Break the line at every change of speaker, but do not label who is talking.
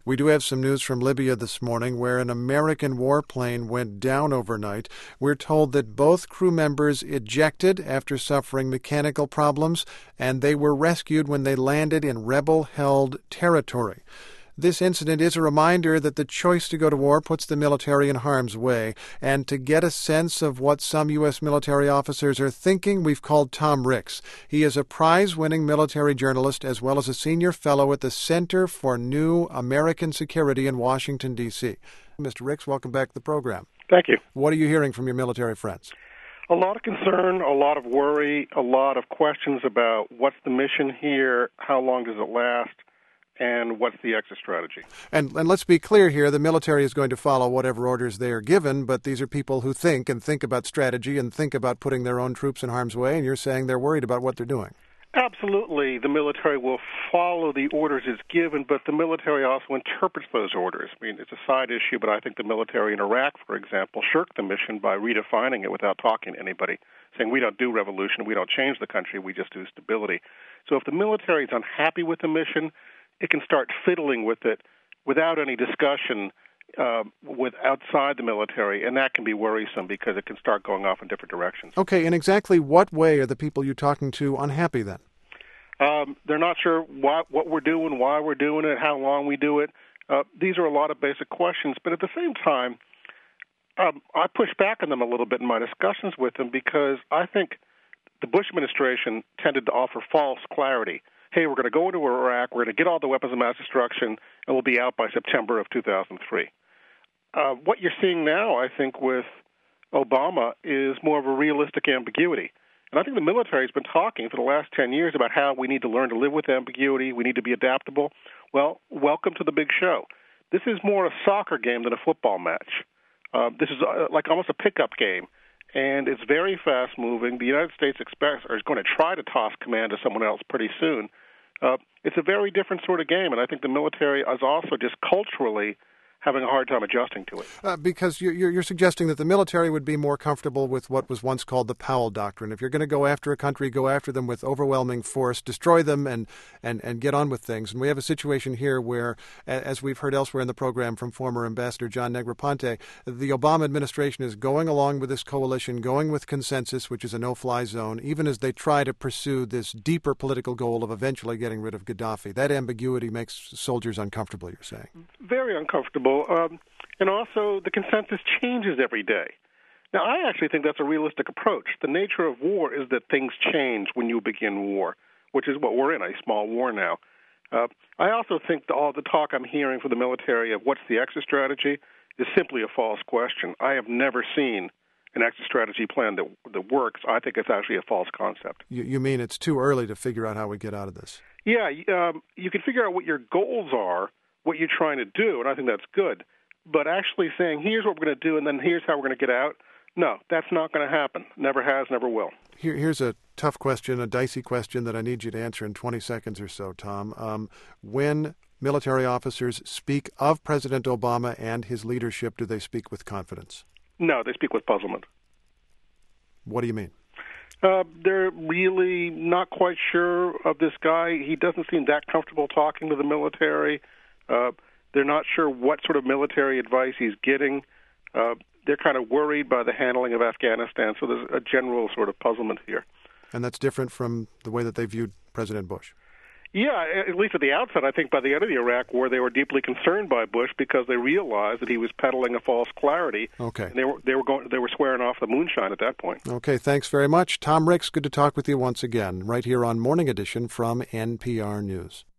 We do have some news from Libya this morning where an American warplane went down overnight. We're told that both crew members ejected after suffering mechanical problems, and they were rescued when they landed in rebel-held territory. This incident is a reminder that the choice to go to war puts the military in harm's way. And to get a sense of what some U.S. military officers are thinking, we've called Tom Ricks. He is a prize-winning military journalist as well as a senior fellow at the Center for New American Security in Washington, D.C. Mr. Ricks, welcome back to the program.
Thank you.
What are you hearing from your military friends?
A lot of concern, a lot of worry, a lot of questions about what's the mission here, how long does it last, and what's the exit strategy.
And let's be clear here, the military is going to follow whatever orders they are given, but these are people who think about strategy and think about putting their own troops in harm's way, and you're saying they're worried about what they're doing.
Absolutely. The military will follow the orders it's given, but the military also interprets those orders. I mean, it's a side issue, but I think the military in Iraq, for example, shirked the mission by redefining it without talking to anybody, saying we don't do revolution, we don't change the country, we just do stability. So if the military is unhappy with the mission, it can start fiddling with it without any discussion with outside the military, and that can be worrisome because it can start going off in different directions.
Okay, in exactly what way are the people you're talking to unhappy then?
They're not sure what we're doing, why we're doing it, how long we do it. These are a lot of basic questions, but at the same time, I push back on them a little bit in my discussions with them because I think the Bush administration tended to offer false clarity. Hey, we're going to go into Iraq, we're going to get all the weapons of mass destruction, and we'll be out by September of 2003. What you're seeing now, I think, with Obama is more of a realistic ambiguity. And I think the military has been talking for the last 10 years about how we need to learn to live with ambiguity, we need to be adaptable. Well, welcome to the big show. This is more a soccer game than a football match. This is like almost a pickup game. And it's very fast-moving. The United States is going to try to toss command to someone else pretty soon. It's a very different sort of game, and I think the military is also just culturally having a hard time adjusting to it.
Because you're suggesting that the military would be more comfortable with what was once called the Powell Doctrine. If you're going to go after a country, go after them with overwhelming force, destroy them, and get on with things. And we have a situation here where, as we've heard elsewhere in the program from former Ambassador John Negroponte, the Obama administration is going along with this coalition, going with consensus, which is a no-fly zone, even as they try to pursue this deeper political goal of eventually getting rid of Gaddafi. That ambiguity makes soldiers uncomfortable, you're saying.
Very uncomfortable. And also, the consensus changes every day. Now, I actually think that's a realistic approach. The nature of war is that things change when you begin war, which is what we're in, a small war now. I also think all the talk I'm hearing from the military of what's the exit strategy is simply a false question. I have never seen an exit strategy plan that works. I think it's actually a false concept.
You mean it's too early to figure out how we get out of this?
Yeah, you can figure out what your goals are, what you're trying to do, and I think that's good. But actually saying, here's what we're going to do, and then here's how we're going to get out, no, that's not going to happen. Never has, never will.
Here's a tough question, a dicey question that I need you to answer in 20 seconds or so, Tom. When military officers speak of President Obama and his leadership, do they speak with confidence?
No, they speak with puzzlement.
What do you mean?
They're really not quite sure of this guy. He doesn't seem that comfortable talking to the military. They're not sure what sort of military advice he's getting. They're kind of worried by the handling of Afghanistan, so there's a general sort of puzzlement here.
And that's different from the way that they viewed President Bush?
Yeah, at least at the outset, I think by the end of the Iraq War, they were deeply concerned by Bush because they realized that he was peddling a false clarity.
Okay.
And they were swearing off the moonshine at that point.
Okay, thanks very much. Tom Ricks, good to talk with you once again, right here on Morning Edition from NPR News.